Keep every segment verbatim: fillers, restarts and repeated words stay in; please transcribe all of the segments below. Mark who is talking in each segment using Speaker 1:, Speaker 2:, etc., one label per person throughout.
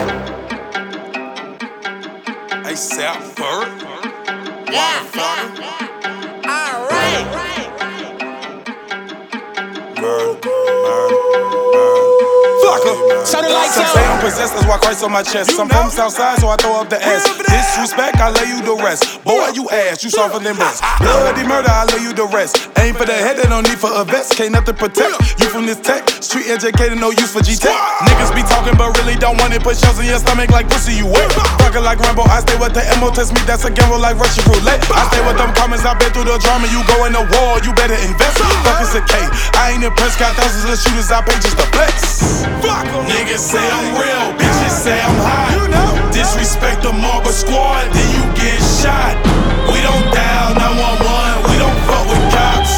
Speaker 1: Hey, South Bird.
Speaker 2: Yeah. All right.
Speaker 1: Murder, murder, murder. Flocka.
Speaker 3: Turn the lights
Speaker 1: Some
Speaker 3: out.
Speaker 1: say I'm possessed, that's why Christ on my chest. Some from the south side, so I throw up the S. Disrespect, I lay you to rest. Boy, you ass, you softer than breast. Bloody murder, I lay you to rest. Aim for the head, they don't need for a vest. Can't nothing protect you from this tech. Street educated, no use for G-Tech. Niggas be talking, but really don't want it. Put shells in your stomach like pussy, you wet. Fucking like Rambo, I stay with the M O. Test me, that's a gamble like Russian roulette. I stay with them comments, I been through the drama. You go in the war, you better invest. Fuck it's a K. I ain't impressed, got thousands of shooters, I pay just to flex. Niggas say I'm real, bitches say I'm hot. You know. Disrespect the Marble Squad, then you get shot. We don't dial nine one one, we don't fuck with cops.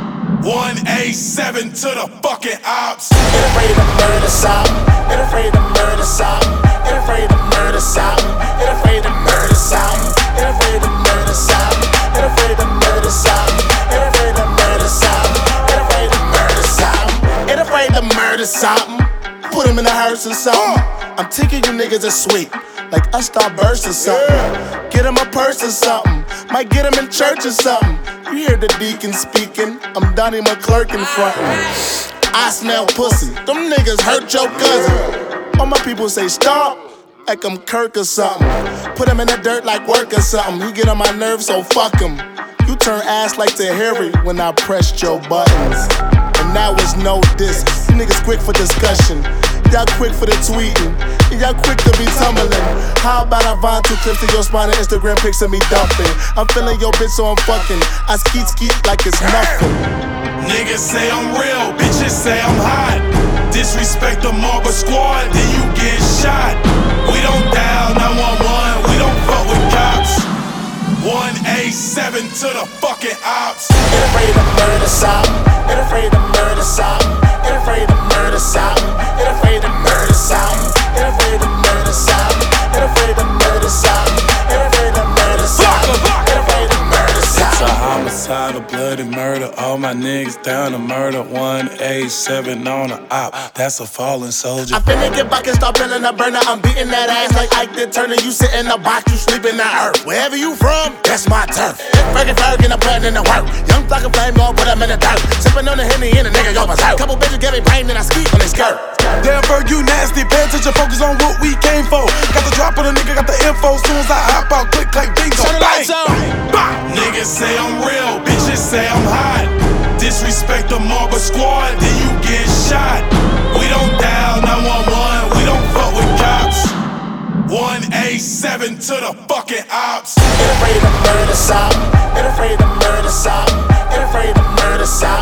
Speaker 1: one eight seven to the fucking ops.
Speaker 2: Ain't afraid to murder something. Ain't afraid to murder something. Ain't afraid to murder something. Ain't afraid to murder something. Ain't afraid to murder something. Ain't afraid to murder something. Ain't afraid to murder something. Ain't afraid to murder something. Ain't afraid to murder something. Put him in the hearse or something. I'm thinking you niggas are sweet, like I start burst or something. Get him a purse or something. Might get him in church or something. You hear the deacon speaking. I'm Donnie McClurk in front of me. I smell pussy. Them niggas hurt your cousin. All my people say stop, like I'm Kirk or something. Put him in the dirt like work or something. He get on my nerves, so fuck him. You turn ass like Tahiri when I pressed your buttons. And that was no diss. You niggas quick for discussion. Y'all quick for the tweeting. Y'all quick to be tumbling. How about I find two clips of your spine and Instagram pics of me dumping? I'm feeling your bitch, so I'm fucking. I skeet skeet like it's nothing.
Speaker 1: Niggas say I'm real, bitches say I'm hot. Disrespect the Marble Squad, then you get shot. We don't dial nine one one, we don't fuck with cops. one eight seven to the fucking ops.
Speaker 2: Ain't afraid to murder something. Ain't afraid to murder something. Ain't afraid to murder something. Ain't afraid to murder something. Ain't afraid to murder something. Ain't afraid to murder something. Ain't afraid to murder something. Ain't afraid to murder something.
Speaker 1: It's a homicide, a bloody murder. All my niggas down to murder. one eight seven on the op. That's a fallen soldier.
Speaker 2: I finna get back and start feeling the burner. I'm beating that ass like Ike the Turner. You sit in the box, you sleep in the earth. Wherever you from, that's my turf. Fergie Ferg and I'm putting in the work. Young flock of flame, gon' put them in the dirt. Sippin' on the Henny and a nigga go berserk. Couple bitches get me brain and I ski on they skirt.
Speaker 1: Damn, Ferg, you nasty. Pay attention, focus on what we came for. Got the drop on the nigga, got the info. Soon as I hop out, click, click, bingo.
Speaker 3: Turn the lights out.
Speaker 1: Niggas say I'm real, bitches say I'm hot. Disrespect the Marble Squad, then you get shot. We don't dial nine one one, we don't fuck with cops. one eight seven to the fucking ops.
Speaker 2: Ain't afraid to murder something. Ain't afraid to murder something. Ain't afraid to murder something.